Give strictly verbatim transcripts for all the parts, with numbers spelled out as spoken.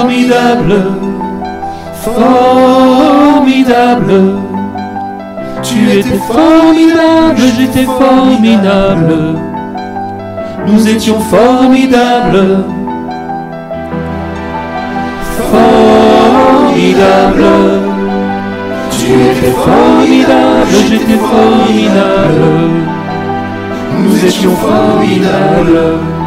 formidable, formidable. Tu étais formidable, j'étais formidable. Nous étions formidables, formidable. Tu étais formidable, j'étais formidable. Nous étions formidables.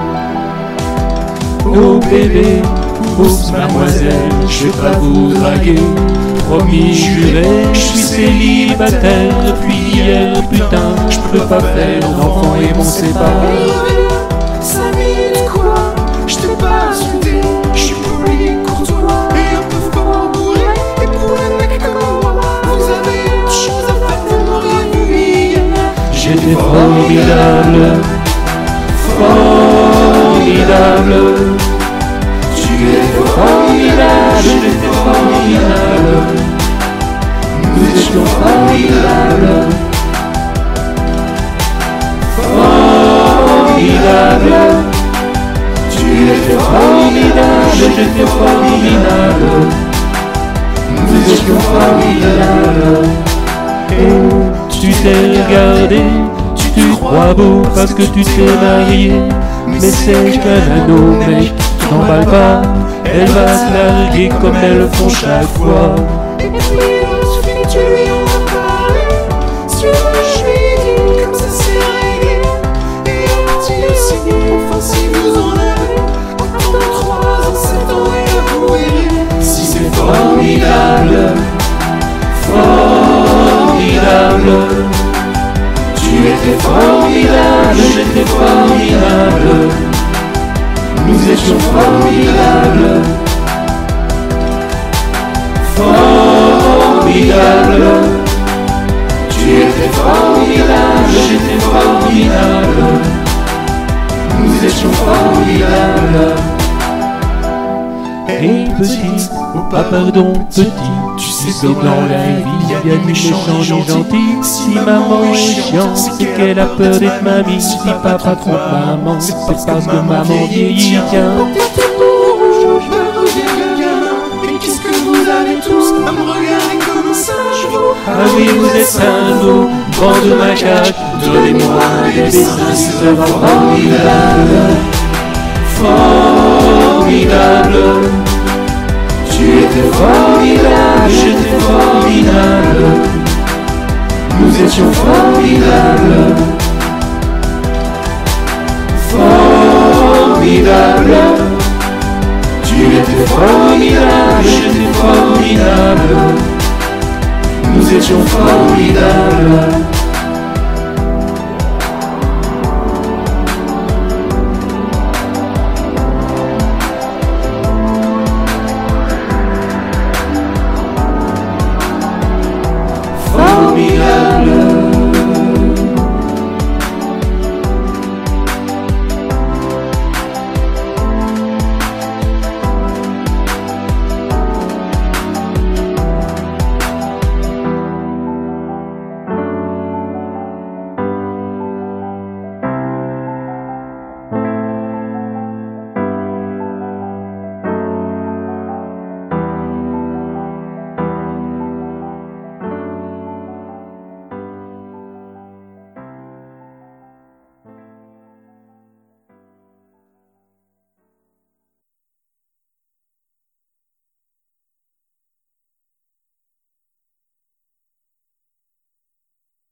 Oh bébé, oups mademoiselle, je vais pas vous draguer. Promis, juré, je suis célibataire depuis hier, putain, je peux pas faire d'enfant et m'en séparer. cinq minutes quoi, je t'ai pas insulté, je suis poli, courtois et un peu fort bourré. Et pour un mec comme moi, vous avez une chose à faire, vous m'auriez vu hier. J'étais formidable, formidable. Tu étais formidable, j'étais formidable. Nous étions formidables, formidable. Tu étais formidable, j'étais formidable. Nous étions formidables. Et tu t'es regardé, tu te crois beau parce que tu t'es marié. Mais c'est qu'un anneau, mec, t'emballe pas. Elle va se larguer comme elles font chaque fois. Et puis l'autre fille, tu lui en as parlé. Si moi je lui ai dit, comme ça c'est réglé. Et un petit signé, enfin si vous en avez. Attends trois ans, sept ans et à vous verrez. Si c'est formidable, formidable. Tu étais formidable, j'étais formidable. Nous étions formidables, formidable. Tu étais formidable, j'étais formidable. Nous étions formidables. Et petit, oh pardon petit, tu sais que dans la vie y a des méchants et gentils. Si maman est chiante, c'est qu'elle a peur d'être mamie. Si papa trompe maman, c'est parce que maman vieillit. Tiens, Et qu'est-ce que vous avez tous à me regarder comme un singe? ah oui vous êtes singes, bande de macaques. Donnez-moi des dessins, c'est vraiment formidable, formidable. Tu étais formidable, j'étais formidable. Nous étions formidables, formidable. Tu étais formidable, j'étais formidable. Nous étions formidables.